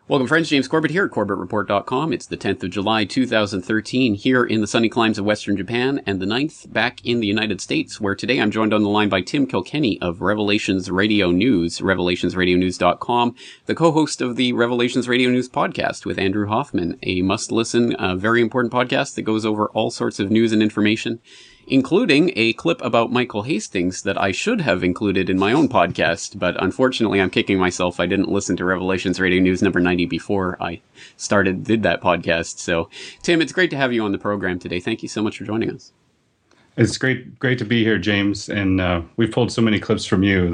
Welcome, friends. James Corbett here at CorbettReport.com. It's the 10th of July, 2013, here in the sunny climes of Western Japan, and the 9th back in the United States, where today I'm joined on the line by Tim Kilkenny of Revelations Radio News, revelationsradionews.com, the co-host of the Revelations Radio News podcast with Andrew Hoffman, a must-listen, very important podcast that goes over all sorts of news and information, including a clip about Michael Hastings that I should have included in my own podcast, but unfortunately I'm kicking myself. I didn't listen to Revelations Radio News number 90 before I did that podcast. So, Tim, it's great to have you on the program today. Thank you so much for joining us. It's great to be here, James. And we've pulled so many clips from you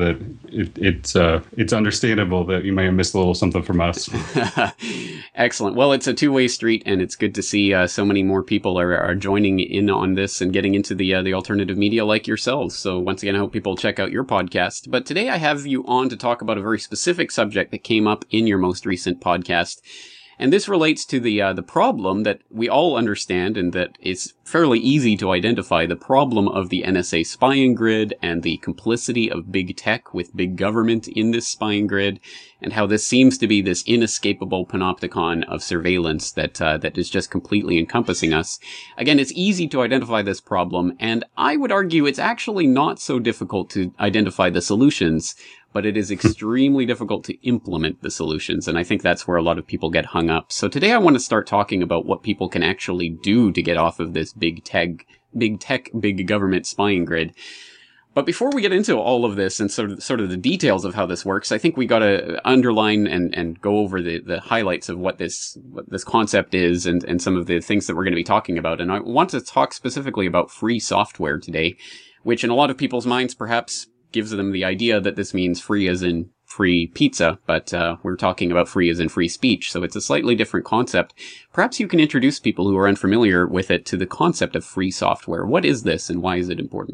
that it's understandable that you may have missed a little something from us. Excellent. Well, it's a two-way street, and it's good to see so many more people are joining in on this and getting into the alternative media like yourselves. So once again, I hope people check out your podcast. But today I have you on to talk about a very specific subject that came up in your most recent podcast. And this relates to the problem that we all understand and that is fairly easy to identify, the problem of the NSA spying grid and the complicity of big tech with big government in this spying grid, and how this seems to be this inescapable panopticon of surveillance that is just completely encompassing us. Again, it's easy to identify this problem, and I would argue it's actually not so difficult to identify the solutions, but it is extremely difficult to implement the solutions, and I think that's where a lot of people get hung up. So today I want to start talking about what people can actually do to get off of this big tech, big government spying grid. But before we get into all of this and sort of the details of how this works, I think we got to underline and go over the highlights of what this concept is and some of the things that we're going to be talking about. And I want to talk specifically about free software today, which in a lot of people's minds perhaps gives them the idea that this means free as in free pizza, but we're talking about free as in free speech, so it's a slightly different concept. Perhaps you can introduce people who are unfamiliar with it to the concept of free software. What is this and why is it important?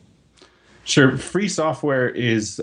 Sure. Free software is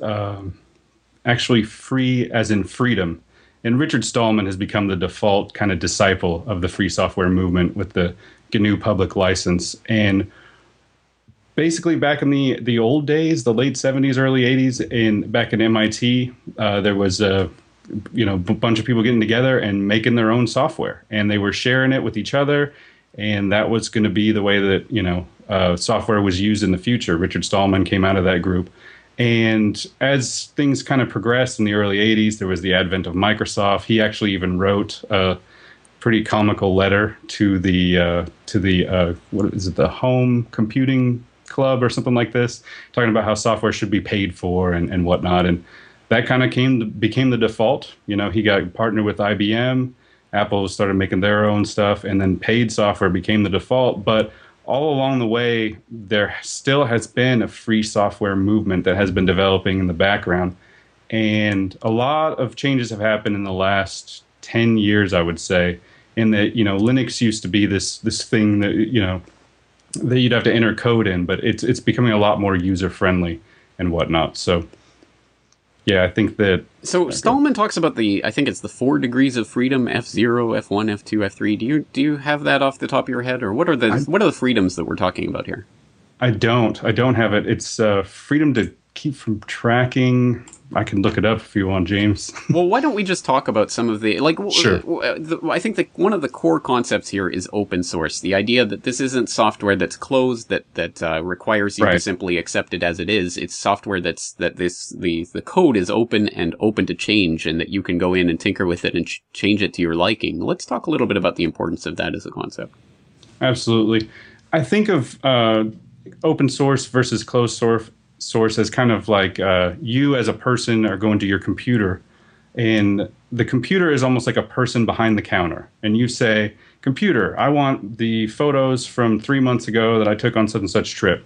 actually free as in freedom. And Richard Stallman has become the default kind of disciple of the free software movement with the GNU public license. And basically, back in the old days, the late 70s, early 80s, back at MIT, there was a bunch of people getting together and making their own software, and they were sharing it with each other, and that was going to be the way that software was used in the future. Richard Stallman came out of that group, and as things kind of progressed in the early 80s, there was the advent of Microsoft. He actually even wrote a pretty comical letter to the what is it, the Home Computing Club or something like this, talking about how software should be paid for and whatnot. And that kind of became the default. He got partnered with IBM. Apple started making their own stuff, and then paid software became the default. But all along the way, there still has been a free software movement that has been developing in the background. And a lot of changes have happened in the last 10 years, I would say, in that, Linux used to be this thing that, that you'd have to enter code in, but it's becoming a lot more user-friendly and whatnot. So, yeah, I think that... So Stallman talks about I think it's the 4 degrees of freedom, F0, F1, F2, F3. Do you have that off the top of your head, or what are the freedoms that we're talking about here? I don't have it. It's freedom to keep from tracking. I can look it up if you want, James. Well, why don't we just talk about some of the... Sure. I think that one of the core concepts here is open source. The idea that this isn't software that's closed, that requires you to simply accept it as it is. It's software the code is open and open to change, and that you can go in and tinker with it and change it to your liking. Let's talk a little bit about the importance of that as a concept. Absolutely. I think of open source versus closed source as kind of like you as a person are going to your computer, and the computer is almost like a person behind the counter, and you say, computer, I want the photos from 3 months ago that I took on such and such trip.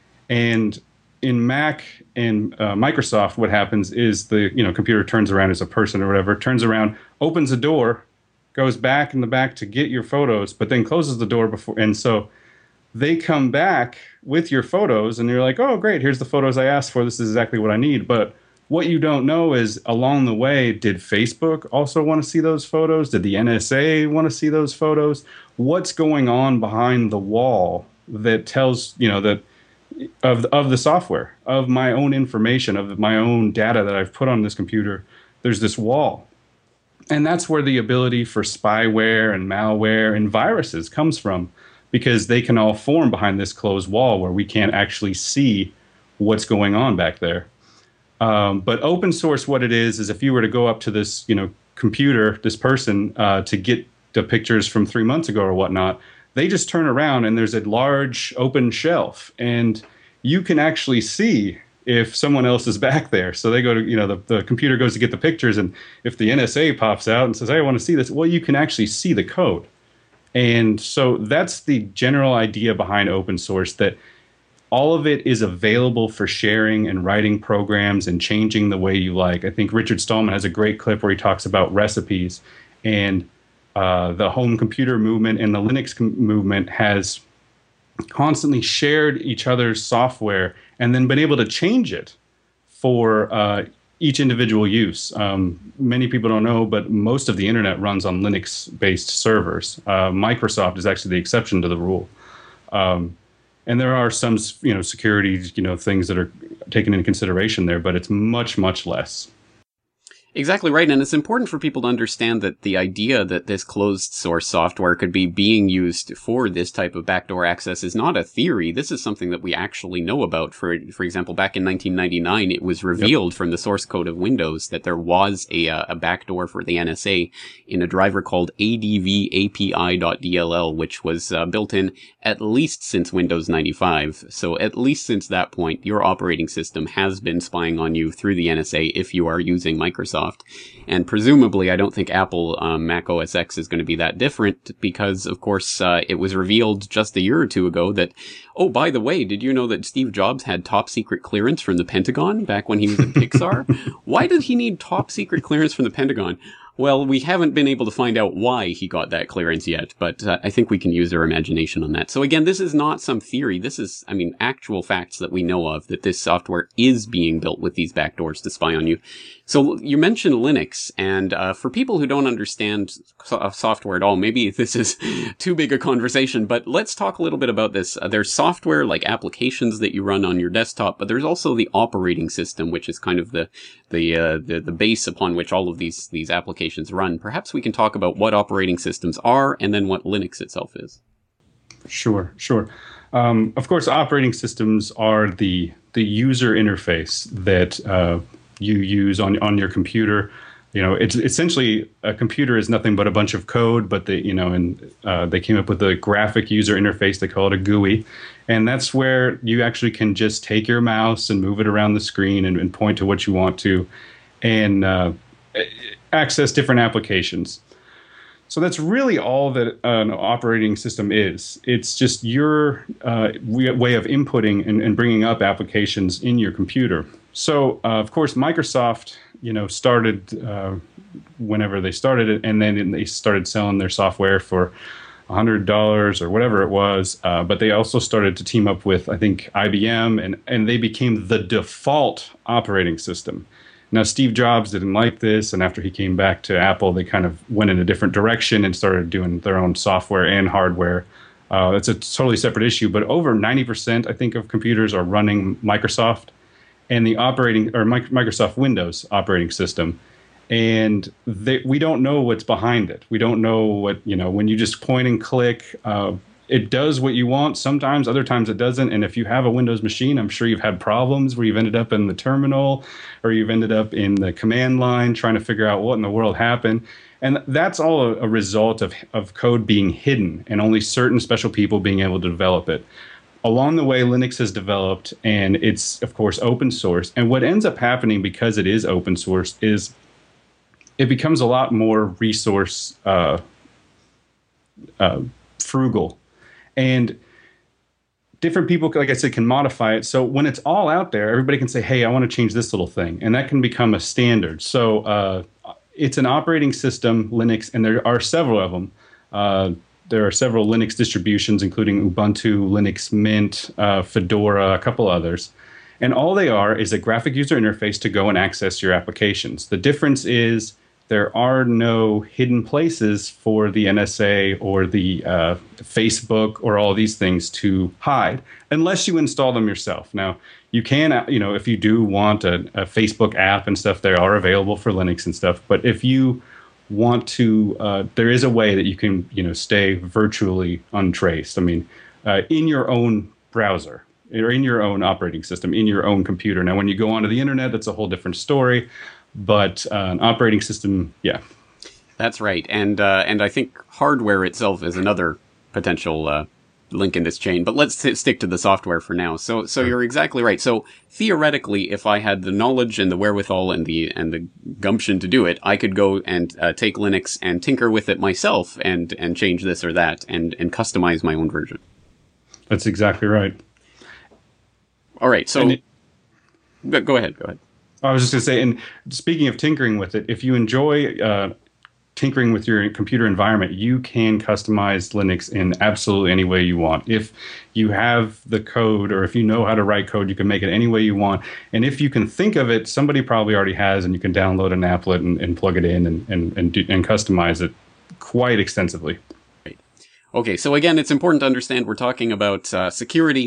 And in Mac and Microsoft, what happens is the computer turns around as a person or whatever, turns around, opens a door, goes back in the back to get your photos, but then closes the door before, and so they come back with your photos, and you're like, oh, great, here's the photos I asked for. This is exactly what I need. But what you don't know is along the way, did Facebook also want to see those photos? Did the NSA want to see those photos? What's going on behind the wall that tells, that of the software, of my own information, of my own data that I've put on this computer, there's this wall. And that's where the ability for spyware and malware and viruses comes from, because they can all form behind this closed wall where we can't actually see what's going on back there. But open source, what it is if you were to go up to this, computer, this person, to get the pictures from 3 months ago or whatnot, they just turn around and there's a large open shelf, and you can actually see if someone else is back there. So they go to, the computer goes to get the pictures, and if the NSA pops out and says, hey, I want to see this, well, you can actually see the code. And so that's the general idea behind open source, that all of it is available for sharing and writing programs and changing the way you like. I think Richard Stallman has a great clip where he talks about recipes, and the home computer movement and the Linux movement has constantly shared each other's software and then been able to change it for each individual use. Many people don't know, but most of the internet runs on Linux-based servers. Microsoft is actually the exception to the rule. And there are some, security, things that are taken into consideration there, but it's much, much less. Exactly right. And it's important for people to understand that the idea that this closed source software could be being used for this type of backdoor access is not a theory. This is something that we actually know about. For example, back in 1999, it was revealed from the source code of Windows that there was a backdoor for the NSA in a driver called advapi.dll, which was built in at least since Windows 95. So at least since that point, your operating system has been spying on you through the NSA if you are using Microsoft. And presumably, I don't think Apple Mac OS X is going to be that different, because, of course, it was revealed just a year or two ago that, oh, by the way, did you know that Steve Jobs had top secret clearance from the Pentagon back when he was at Pixar? Why did he need top secret clearance from the Pentagon? Well, we haven't been able to find out why he got that clearance yet, but I think we can use our imagination on that. So again, this is not some theory. This is, actual facts that we know of, that this software is being built with these backdoors to spy on you. So you mentioned Linux, and for people who don't understand software at all, maybe this is too big a conversation, but let's talk a little bit about this. There's software like applications that you run on your desktop, but there's also the operating system, which is kind of the base upon which all of these applications run. Perhaps we can talk about what operating systems are, and then what Linux itself is. Sure. Of course, operating systems are the user interface that you use on your computer. It's essentially, a computer is nothing but a bunch of code, but they came up with a graphic user interface. They call it a GUI, and that's where you actually can just take your mouse and move it around the screen and point to what you want to, and access different applications. So that's really all that an operating system is. It's just your way of inputting and bringing up applications in your computer. So, of course, Microsoft, started whenever they started it, and then they started selling their software for $100 or whatever it was. But they also started to team up with, I think, IBM, and they became the default operating system. Now, Steve Jobs didn't like this, and after he came back to Apple, they kind of went in a different direction and started doing their own software and hardware. It's a totally separate issue, but over 90%, I think, of computers are running Microsoft and the Microsoft Windows operating system. And we don't know what's behind it. We don't know what, when you just point and click, it does what you want sometimes, other times it doesn't. And if you have a Windows machine, I'm sure you've had problems where you've ended up in the terminal or you've ended up in the command line trying to figure out what in the world happened. And that's all a result of code being hidden and only certain special people being able to develop it. Along the way, Linux has developed, and it's, of course, open source. And what ends up happening because it is open source is it becomes a lot more resource frugal. And different people, like I said, can modify it. So when it's all out there, everybody can say, hey, I want to change this little thing. And that can become a standard. So it's an operating system, Linux, and there are several of them. There are several Linux distributions, including Ubuntu, Linux Mint, Fedora, a couple others. And all they are is a graphic user interface to go and access your applications. The difference is there are no hidden places for the NSA or the Facebook or all these things to hide, unless you install them yourself. Now, you can, if you do want a Facebook app and stuff, they are available for Linux and stuff. But if you want to, there is a way that you can, stay virtually untraced. I mean, in your own browser or in your own operating system, in your own computer. Now, when you go onto the internet, that's a whole different story. But an operating system, yeah. That's right. And I think hardware itself is another potential link in this chain. But let's stick to the software for now. So you're exactly right. So theoretically, if I had the knowledge and the wherewithal and the gumption to do it, I could go and take Linux and tinker with it myself and change this or that and customize my own version. That's exactly right. All right. So go ahead. I was just going to say, and speaking of tinkering with it, if you enjoy tinkering with your computer environment, you can customize Linux in absolutely any way you want. If you have the code, or if you know how to write code, you can make it any way you want. And if you can think of it, somebody probably already has, and you can download an applet and plug it in and customize it quite extensively. Okay, so again, it's important to understand we're talking about security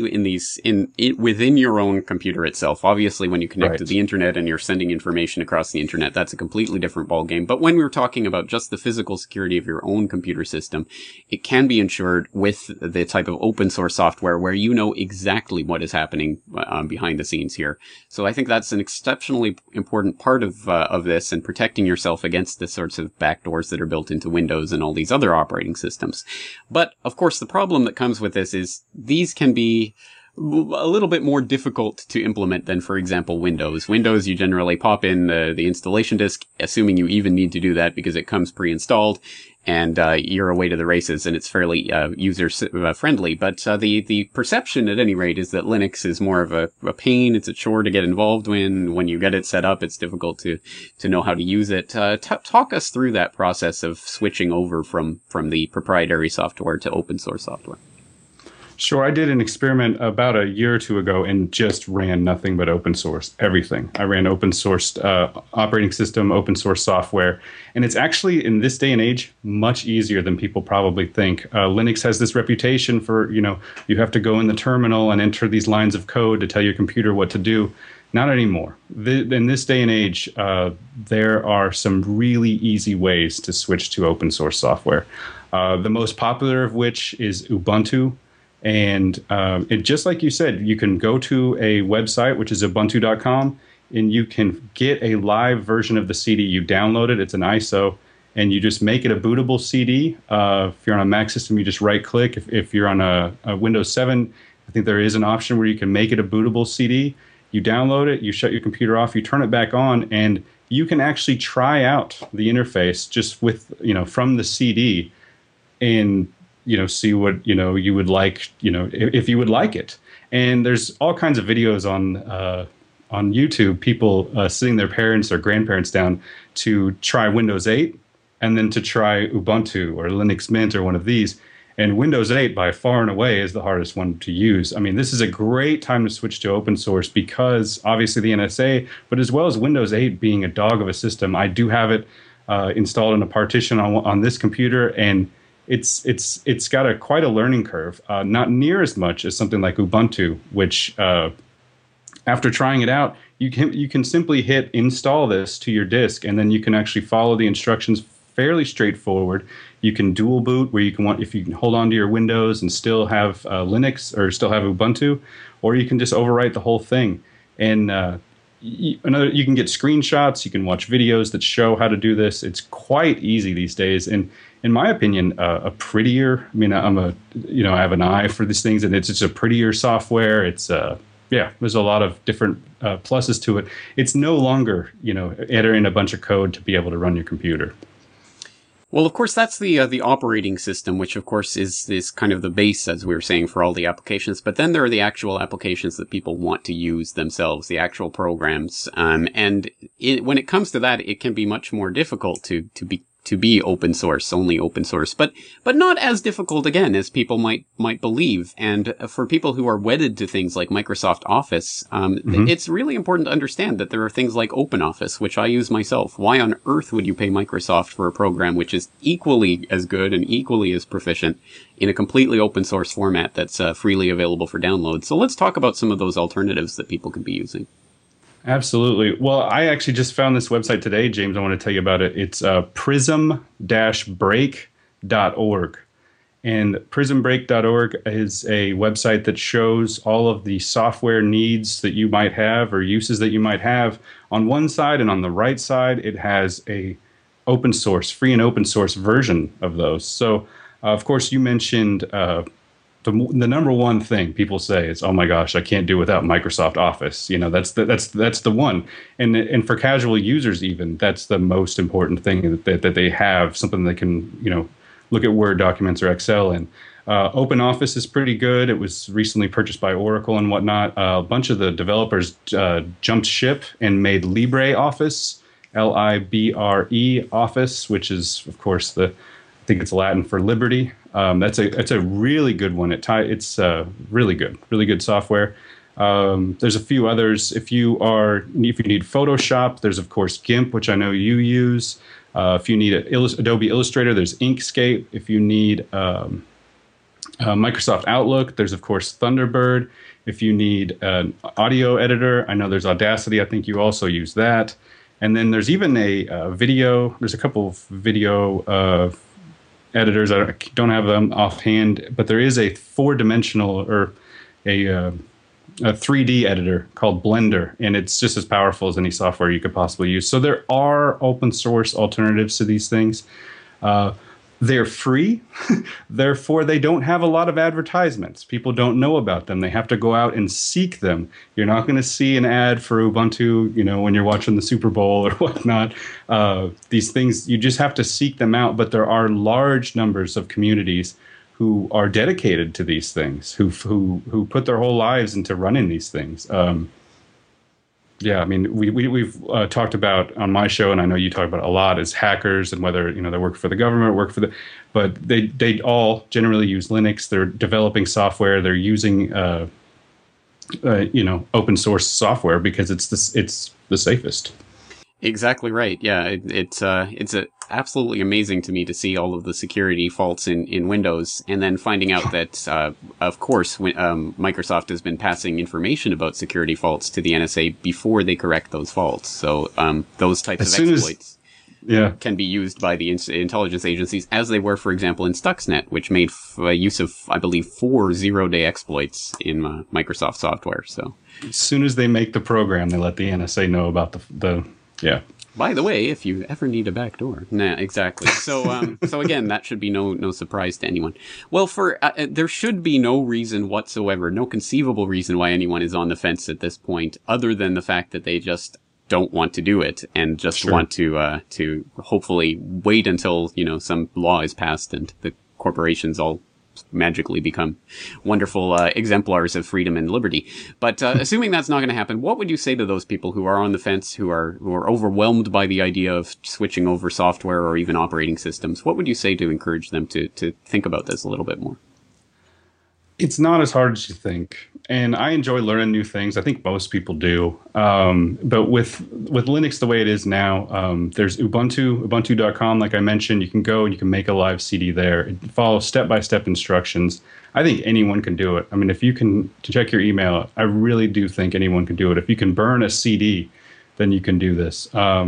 within your own computer itself. Obviously, when you connect to the internet and you're sending information across the internet, that's a completely different ballgame. But when we're talking about just the physical security of your own computer system, it can be ensured with the type of open source software where you know exactly what is happening behind the scenes here. So I think that's an exceptionally important part of this, and protecting yourself against the sorts of backdoors that are built into Windows and all these other operating systems. But, of course, the problem that comes with this is these can be a little bit more difficult to implement than, for example, Windows. Windows, you generally pop in the installation disk, assuming you even need to do that because it comes pre-installed, and you're away to the races, and it's fairly user-friendly. But the perception, at any rate, is that Linux is more of a pain. It's a chore to get involved in. When you get it set up, it's difficult to know how to use it. Talk us through that process of switching over from the proprietary software to open source software. Sure. I did an experiment about a year or two ago and just ran nothing but open source, everything. I ran open source operating system, open source software. And it's actually, in this day and age, much easier than people probably think. Linux has this reputation for, you have to go in the terminal and enter these lines of code to tell your computer what to do. Not anymore. In this day and age, there are some really easy ways to switch to open source software. The most popular of which is Ubuntu. And just like you said, you can go to a website, which is ubuntu.com, and you can get a live version of the CD. You download it. It's an ISO, and you just make it a bootable CD. If you're on a Mac system, you just right-click. If you're on a Windows 7, I think there is an option where you can make it a bootable CD. You download it, you shut your computer off, you turn it back on, and you can actually try out the interface just with, from the CD, and see what, you would like, if you would like it. And there's all kinds of videos on YouTube, people sitting their parents or grandparents down to try Windows 8 and then to try Ubuntu or Linux Mint or one of these. And Windows 8 by far and away is the hardest one to use. I mean, this is a great time to switch to open source because obviously the NSA, but as well as Windows 8 being a dog of a system. I do have it installed in a partition on this computer, and it's got quite a learning curve, not near as much as something like Ubuntu, which after trying it out, you can simply hit install this to your disk, and then you can actually follow the instructions fairly straightforward. You can dual boot, where if you can hold on to your Windows and still have Linux or still have Ubuntu, or you can just overwrite the whole thing. And you can get screenshots, you can watch videos that show how to do this. It's quite easy these days, and in my opinion, a prettier. I mean, I have an eye for these things, and it's just a prettier software. It's there's a lot of different pluses to it. It's no longer entering a bunch of code to be able to run your computer. Well, of course, that's the operating system, which of course is kind of the base, as we were saying, for all the applications. But then there are the actual applications that people want to use themselves, the actual programs. And when it comes to that, it can be much more difficult to be open source, only open source, but not as difficult, again, as people might believe. And for people who are wedded to things like Microsoft Office, it's really important to understand that there are things like OpenOffice, which I use myself. Why on earth would you pay Microsoft for a program which is equally as good and equally as proficient in a completely open source format that's freely available for download? So let's talk about some of those alternatives that people can be using. Absolutely. Well, I actually just found this website today, James. I want to tell you about it. It's prism-break.org. And prismbreak.org is a website that shows all of the software needs that you might have or uses that you might have on one side, and on the right side, it has a open source, free and open source version of those. So, of course, you mentioned the number one thing people say is, "Oh my gosh, I can't do without Microsoft Office." You know, that's the one. And for casual users, even that's the most important thing that they have something they can look at Word documents or Excel in. OpenOffice is pretty good. It was recently purchased by Oracle and whatnot. A bunch of the developers jumped ship and made LibreOffice, Libre Office, which is, of course, I think it's Latin for liberty. That's a really good one. It's really good software. There's a few others. If you need Photoshop, there's of course GIMP, which I know you use. If you need Adobe Illustrator, there's Inkscape. If you need Microsoft Outlook, there's of course Thunderbird. If you need an audio editor, I know there's Audacity. I think you also use that. And then there's even there's a couple of video editors. I don't have them offhand, but there is a four-dimensional or a 3D editor called Blender, and it's just as powerful as any software you could possibly use. So there are open source alternatives to these things. They're free, therefore they don't have a lot of advertisements. People don't know about them. They have to go out and seek them. You're not going to see an ad for Ubuntu, when you're watching the Super Bowl or whatnot. These things, you just have to seek them out. But there are large numbers of communities who are dedicated to these things, who put their whole lives into running these things. Yeah, I mean, we've talked about on my show, and I know you talk about it a lot, is hackers and whether they work for the government, but they all generally use Linux. They're developing software. They're using open source software because it's the safest. Exactly right. Yeah, it's absolutely amazing to me to see all of the security faults in Windows, and then finding out that, of course, Microsoft has been passing information about security faults to the NSA before they correct those faults. So those types of exploits can be used by the intelligence agencies, as they were, for example, in Stuxnet, which made use of, I believe, 4 zero-day exploits in Microsoft software. So as soon as they make the program, they let the NSA know about the. Yeah. By the way, if you ever need a backdoor. Nah, exactly. So, so again, that should be no surprise to anyone. Well, there should be no reason whatsoever, no conceivable reason why anyone is on the fence at this point, other than the fact that they just don't want to do it and just want to hopefully wait until, some law is passed and the corporations all magically become wonderful exemplars of freedom and liberty. But assuming that's not going to happen, what would you say to those people who are on the fence, who are overwhelmed by the idea of switching over software or even operating systems? What would you say to encourage them to think about this a little bit more? It's not as hard as you think. And I enjoy learning new things. I think most people do. But with Linux the way it is now, there's ubuntu.com, like I mentioned. You can go and you can make a live CD there. It follows step-by-step instructions. I think anyone can do it. I mean, if you can check your email, I really do think anyone can do it. If you can burn a CD, then you can do this.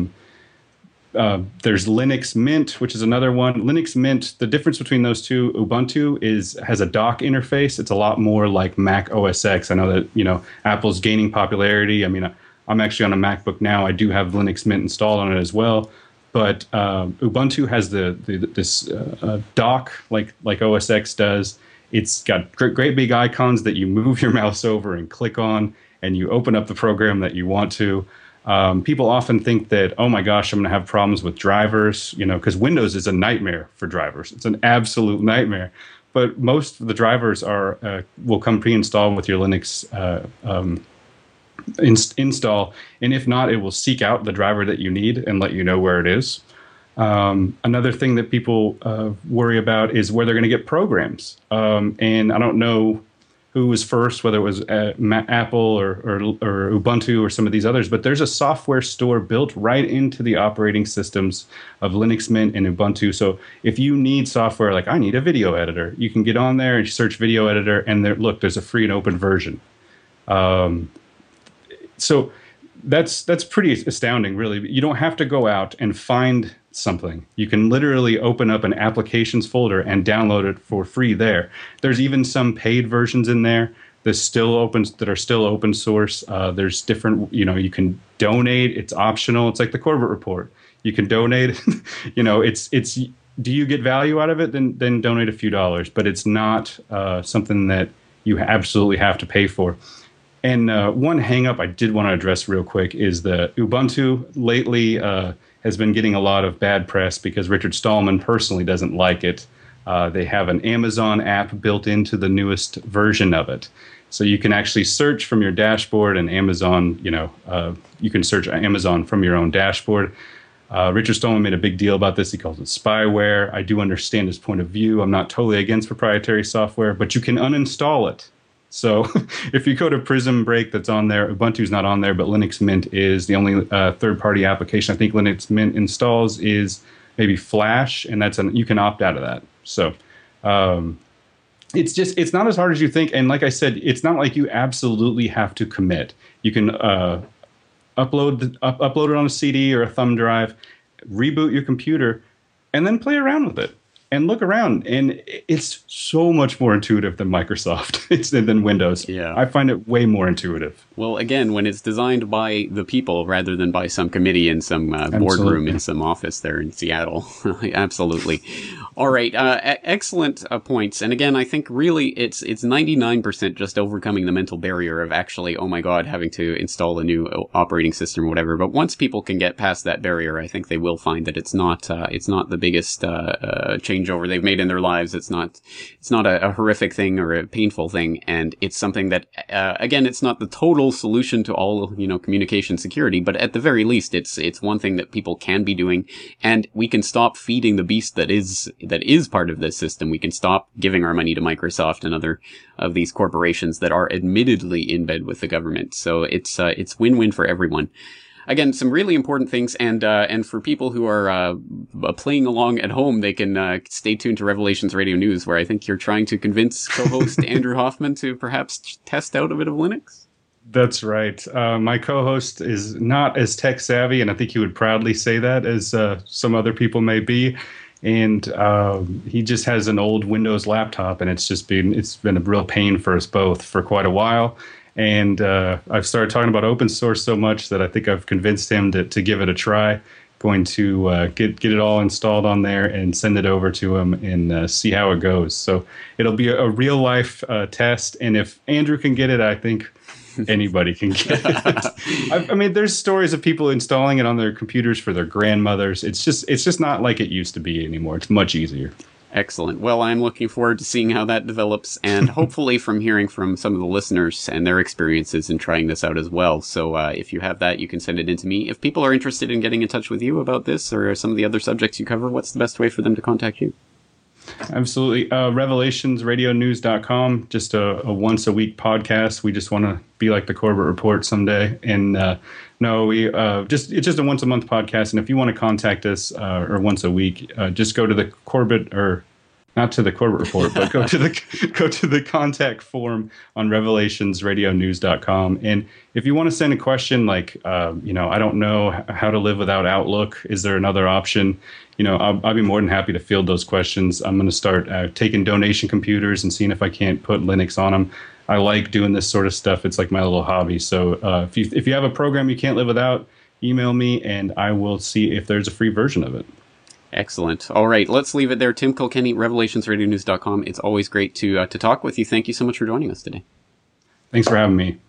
There's Linux Mint, which is another one. Linux Mint, the difference between those two, Ubuntu has a dock interface. It's a lot more like Mac OS X. I know that, Apple's gaining popularity. I mean, I'm actually on a MacBook now. I do have Linux Mint installed on it as well. But Ubuntu has this dock like OS X does. It's got great big icons that you move your mouse over and click on, and you open up the program that you want to. People often think that, oh my gosh, I'm going to have problems with drivers, because Windows is a nightmare for drivers. It's an absolute nightmare. But most of the drivers will come pre-installed with your Linux install. And if not, it will seek out the driver that you need and let you know where it is. Another thing that people worry about is where they're going to get programs. And I don't know who was first, whether it was Apple or Ubuntu or some of these others, but there's a software store built right into the operating systems of Linux Mint and Ubuntu. So if you need software, like I need a video editor, you can get on there and search video editor, and there's a free and open version. So That's pretty astounding, really. You don't have to go out and find something. You can literally open up an applications folder and download it for free there. There's even some paid versions in there that are still open source. There's different, you can donate. It's optional. It's like the Corbett Report. You can donate. It's do you get value out of it? Then donate a few dollars. But it's not something that you absolutely have to pay for. And one hang-up I did want to address real quick is the Ubuntu lately has been getting a lot of bad press because Richard Stallman personally doesn't like it. They have an Amazon app built into the newest version of it. So you can actually search from your dashboard, and Amazon, you can search Amazon from your own dashboard. Richard Stallman made a big deal about this. He calls it spyware. I do understand his point of view. I'm not totally against proprietary software, but you can uninstall it. So if you go to Prism Break that's on there, Ubuntu's not on there, but Linux Mint is. The only third-party application I think Linux Mint installs is maybe Flash, and you can opt out of that. So it's not as hard as you think. And like I said, it's not like you absolutely have to commit. You can upload it on a CD or a thumb drive, reboot your computer, and then play around with it. And look around, and it's so much more intuitive than Microsoft than Windows. Yeah. I find it way more intuitive. Well, again, when it's designed by the people rather than by some committee in some boardroom in some office there in Seattle. Absolutely. All right. Excellent points. And again, I think really it's 99% just overcoming the mental barrier of actually, oh my God, having to install a new operating system or whatever. But once people can get past that barrier, I think they will find that it's not the biggest changeover they've made in their lives. It's not a horrific thing or a painful thing. And it's something that, again, it's not the total solution to all, communication security, but at the very least, it's one thing that people can be doing, and we can stop feeding the beast that is part of this system. We can stop giving our money to Microsoft and other of these corporations that are admittedly in bed with the government. So it's win-win for everyone. Again, some really important things, and for people who are playing along at home, they can stay tuned to Revelations Radio News, where I think you're trying to convince co-host Andrew Hoffman to perhaps test out a bit of Linux. That's right. My co-host is not as tech savvy, and I think he would proudly say that, as some other people may be. And he just has an old Windows laptop, and it's been a real pain for us both for quite a while. And I've started talking about open source so much that I think I've convinced him to give it a try. Going to get it all installed on there and send it over to him and see how it goes. So it'll be a real life test. And if Andrew can get it, I think anybody can get it. I mean, there's stories of people installing it on their computers for their grandmothers. It's just not like it used to be anymore. It's much easier. Excellent. Well, I'm looking forward to seeing how that develops, and hopefully from hearing from some of the listeners and their experiences in trying this out as well. So if you have that, you can send it in to me. If people are interested in getting in touch with you about this or some of the other subjects you cover, what's the best way for them to contact you? Absolutely. Revelationsradionews.com, just a once-a-week podcast. We just want to be like the Corbett Report someday. And it's just a once-a-month podcast. And if you want to contact us or once a week, just go to the Corbett, or not to the Corbett Report, but go to the contact form on revelationsradionews.com. And if you want to send a question like, I don't know how to live without Outlook, is there another option? I'll be more than happy to field those questions. I'm going to start taking donation computers and seeing if I can't put Linux on them. I like doing this sort of stuff. It's like my little hobby. So if you have a program you can't live without, email me and I will see if there's a free version of it. Excellent. All right, let's leave it there. Tim Kilkenny, revelationsradionews.com. It's always great to talk with you. Thank you so much for joining us today. Thanks for having me.